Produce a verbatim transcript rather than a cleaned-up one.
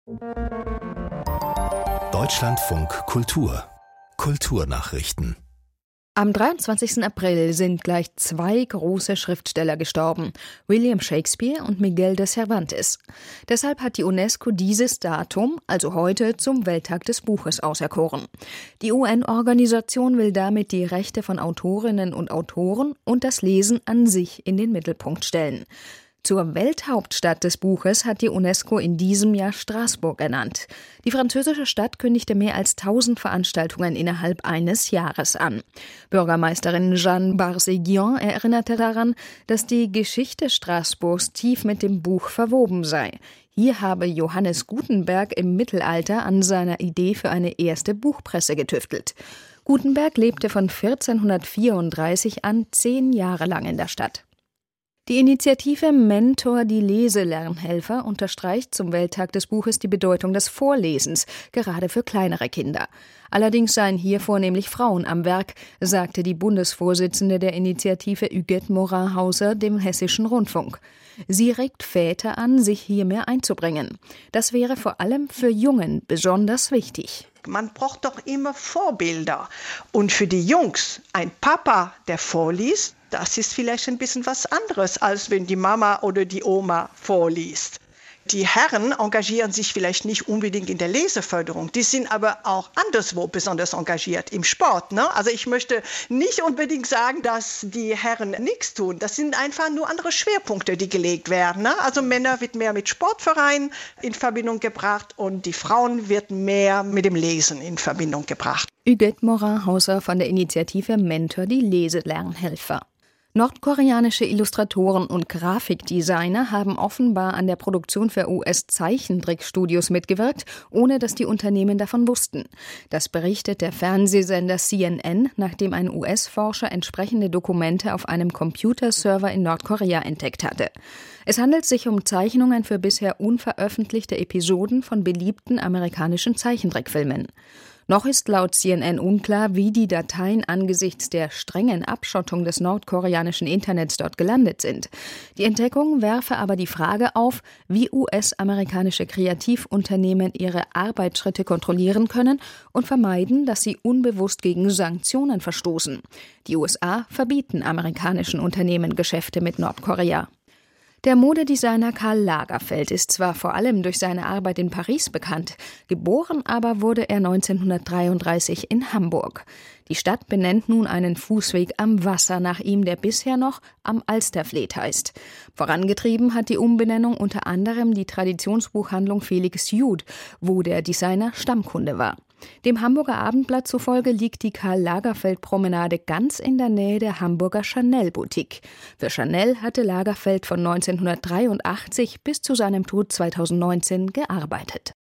Deutschlandfunk Kultur Kulturnachrichten. Am dreiundzwanzigsten April sind gleich zwei große Schriftsteller gestorben, William Shakespeare und Miguel de Cervantes. Deshalb hat die UNESCO dieses Datum, also heute, zum Welttag des Buches auserkoren. Die U N-Organisation will damit die Rechte von Autorinnen und Autoren und das Lesen an sich in den Mittelpunkt stellen. Zur Welthauptstadt des Buches hat die UNESCO in diesem Jahr Straßburg ernannt. Die französische Stadt kündigte mehr als tausend Veranstaltungen innerhalb eines Jahres an. Bürgermeisterin Jeanne Barseguian erinnerte daran, dass die Geschichte Straßburgs tief mit dem Buch verwoben sei. Hier habe Johannes Gutenberg im Mittelalter an seiner Idee für eine erste Buchpresse getüftelt. Gutenberg lebte von vierzehnhundertvierunddreißig an zehn Jahre lang in der Stadt. Die Initiative Mentor, die Leselernhelfer, unterstreicht zum Welttag des Buches die Bedeutung des Vorlesens, gerade für kleinere Kinder. Allerdings seien hier vornehmlich Frauen am Werk, sagte die Bundesvorsitzende der Initiative Huguette Morin-Hauser dem Hessischen Rundfunk. Sie regt Väter an, sich hier mehr einzubringen. Das wäre vor allem für Jungen besonders wichtig. Man braucht doch immer Vorbilder. Und für die Jungs, ein Papa, der vorliest, das ist vielleicht ein bisschen was anderes, als wenn die Mama oder die Oma vorliest. Die Herren engagieren sich vielleicht nicht unbedingt in der Leseförderung, die sind aber auch anderswo besonders engagiert, im Sport. Ne? Also ich möchte nicht unbedingt sagen, dass die Herren nichts tun. Das sind einfach nur andere Schwerpunkte, die gelegt werden. Ne? Also Männer wird mehr mit Sportvereinen in Verbindung gebracht und die Frauen wird mehr mit dem Lesen in Verbindung gebracht. Huguette Morin-Hauser von der Initiative Mentor, die Leselernhelfer. Nordkoreanische Illustratoren und Grafikdesigner haben offenbar an der Produktion für U S-Zeichentrickstudios mitgewirkt, ohne dass die Unternehmen davon wussten. Das berichtet der Fernsehsender C N N, nachdem ein U S-Forscher entsprechende Dokumente auf einem Computerserver in Nordkorea entdeckt hatte. Es handelt sich um Zeichnungen für bisher unveröffentlichte Episoden von beliebten amerikanischen Zeichentrickfilmen. Noch ist laut C N N unklar, wie die Dateien angesichts der strengen Abschottung des nordkoreanischen Internets dort gelandet sind. Die Entdeckung werfe aber die Frage auf, wie U S-amerikanische Kreativunternehmen ihre Arbeitsschritte kontrollieren können und vermeiden, dass sie unbewusst gegen Sanktionen verstoßen. Die U S A verbieten amerikanischen Unternehmen Geschäfte mit Nordkorea. Der Modedesigner Karl Lagerfeld ist zwar vor allem durch seine Arbeit in Paris bekannt, geboren aber wurde er neunzehnhundertdreiunddreißig in Hamburg. Die Stadt benennt nun einen Fußweg am Wasser nach ihm, der bisher noch am Alsterfleet heißt. Vorangetrieben hat die Umbenennung unter anderem die Traditionsbuchhandlung Felix Jude, wo der Designer Stammkunde war. Dem Hamburger Abendblatt zufolge liegt die Karl-Lagerfeld-Promenade ganz in der Nähe der Hamburger Chanel-Boutique. Für Chanel hatte Lagerfeld von neunzehnhundertdreiundachtzig bis zu seinem Tod zweitausendneunzehn gearbeitet.